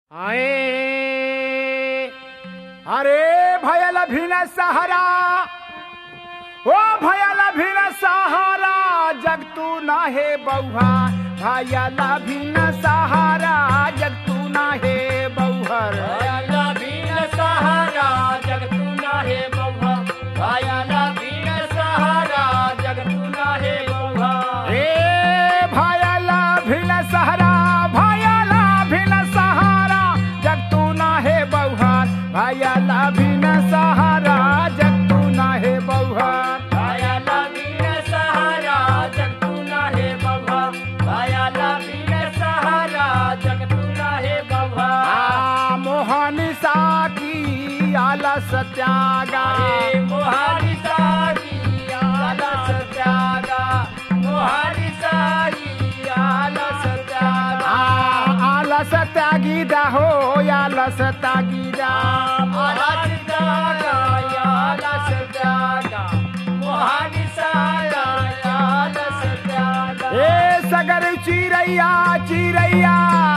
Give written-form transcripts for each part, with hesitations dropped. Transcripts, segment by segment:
आए अरे भयल भिन सहारा ओ भयल भिन सहारा जग तू ना है बउहा भयल भिन सहारा जग तू ना है बउहर भयल भिन सहारा जग तू ना है बउहा भयल भिन सहारा जग तू ना है बउहा ए भयल भिन सहारा भयल भिन सहारा जग तू ना है बउहर भयल भिन सहारा जग तू ना है बउहर भयल भिन सहारा जग तू ना है बउहा भयल भिन सहारा जग तू ना है बउहा मोहनी साकी आलस त्यागा अरे मोहारी सारी आलस त्यागा मोहारी सारी आलस त्यागा आलस त्यागी दा हो आलस त्यागी दा आलस त्यागा आलस त्यागा मोहारी सारा आलस त्यागा ए सगर चिरैया चिरैया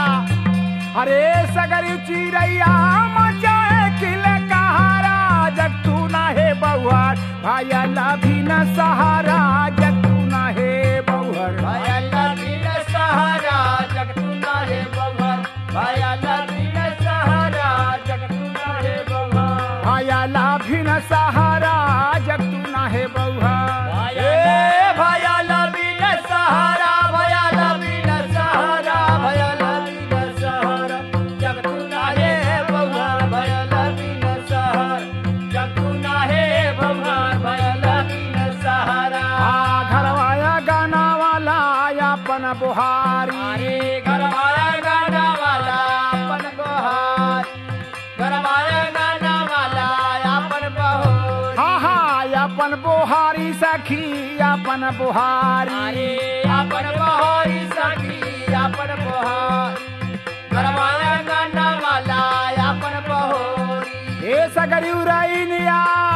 अरे सगर चिरैया मचाए किल कहारा जग तू ना है बउहर भयल भिन सहारा जग तू ना है बउहर भयल भिन सहारा जग तू ना है बउहा भयल भिन सहारा जग तू ना है बउहा भयल भिन सहारा जग तू ना है बउहर ए भयल भिन सहारा भयल भिन सहारा भयल भिन सहारा जग तू ना है बउहा भयल भिन सहारा जग तू ना है बउहा भयल भिन सहारा घरवाया गाना वाला अपन बुहारी अरे घरवाया गाना वाला अपन बहार घरवाया गाना वाला अपन बहार हाँ हाँ अपन बुहारी सखी अपन बुहारी अरे अपन बहारी सखी अपन बहार घरवाया गाना वाला अपन बहारी ए सगरी उरैनिया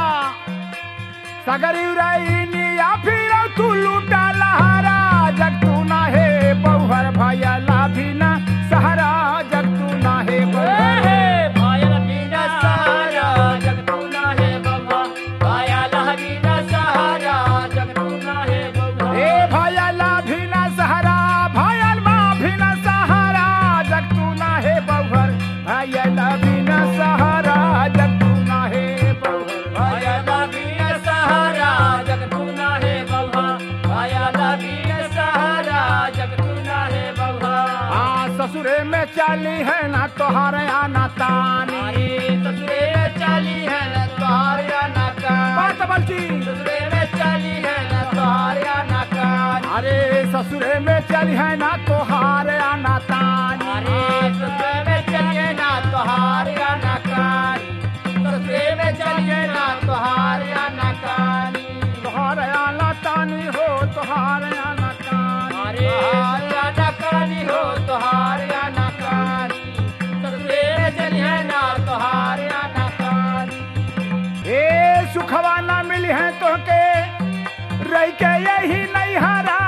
फिर तू लूटा लहारा जग तू ना है बउहर भयल भिन सहारा जग तू ना है बउहर भयल भिन सहारा जग तू ना है बउहा भयल भिन सहारा जग तू ना है बउहा ए भयल भिन सहारा भयल भिन सहारा जग तू ना है बउहर भयल भिन सहारा जग तू ना है बउहर भयल भिन सहारा जग तू ना है बउहा भयल भिन सहारा जग तू ना है बउहा ससुरे में चली है ना तोहरे आना तानी अरे ससुरे में चली है न तोहारिया नाकान बात बलची ससुरे में चली है न तोहारिया नाकान अरे ससुरे में चली है ना तोहारे आना तानी अरे ससुरे में चलिए ना तोहारिया नाकान ससुरे में चलिए ना तोहारिया नाकान तोहारे आना तानी हो तोहारे आना तानी अरे तोहारिया नाकानी हो तोहारिया नाकानी ससुरे में चलिए ना तोहारिया नाकानी ए सुखवा ना मिली है तो के रह के यही नहीं हरा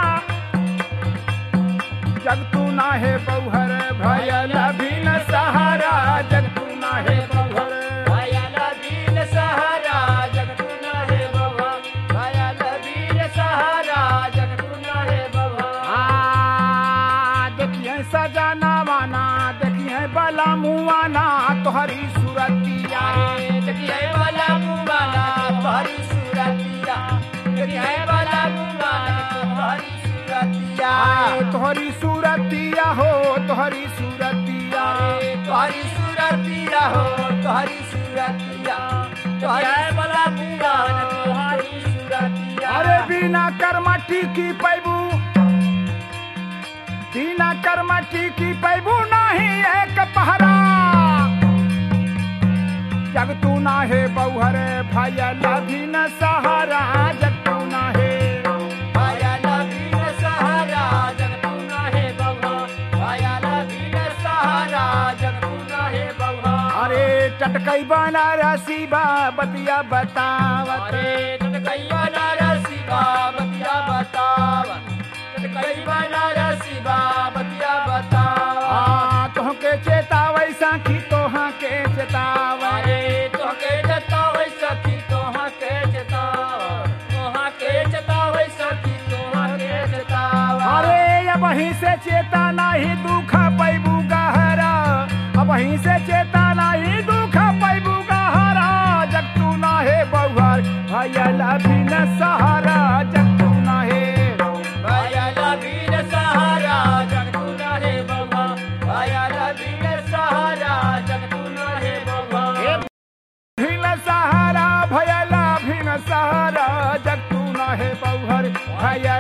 जग तू ना है बउहर भयल भिन सहारा जग तू ना है बउहर भयल भिन सहारा जग तू ना है बउहा भयल भिन सहारा जग तू ना है बउहा देखिए सजाना वाना देखिए बला मुआना तोहरी सूरतिया अरे देखिए वाला मुबाला तोहरी सूरतिया देखिए वाला मुबाला तोहरी सूरतिया तोहरी सूरतिया हो तोहरी सूरतिया अरे तोहरी सूरतिया हो तोहरी सूरतिया तोहरी वाला मुबाला तोहरी सूरतिया अरे बिना कर्म टीकी पैबू बिना कर्म टीकी पैबू नहीं एक पहरा जग तू ना है बउहर भयल भिन सहारा जग तू ना है भयल भिन सहारा जग तू ना है बउहा भयल भिन सहारा जग तू ना है बउहा अरे टटकई बनारसी बतिया बतावत अरे टटकई बनारसी बतिया बतावत टटकई बनारसी बतिया बतावत तुहके चेता वैसा साखी तोहा के चेतावे अरे तोहके जतावे सखी तोहा के जतावे तोहा के जतावे सखी तोहा के जतावे अरे अब वहीं से चेता नहीं दुख पैबू गहरा अब वहीं से चेता नहीं दुख पैबू गहरा जग तू ना है बहुआर भयल बिन सहारा जग तू ना है भयल बिन सहारा जग तू ना है बबुआ भयल बिन सहारा जग तू ना है बबुआ भिन सहारा भयल भिन सहारा जग तू ना है बहुआर भयल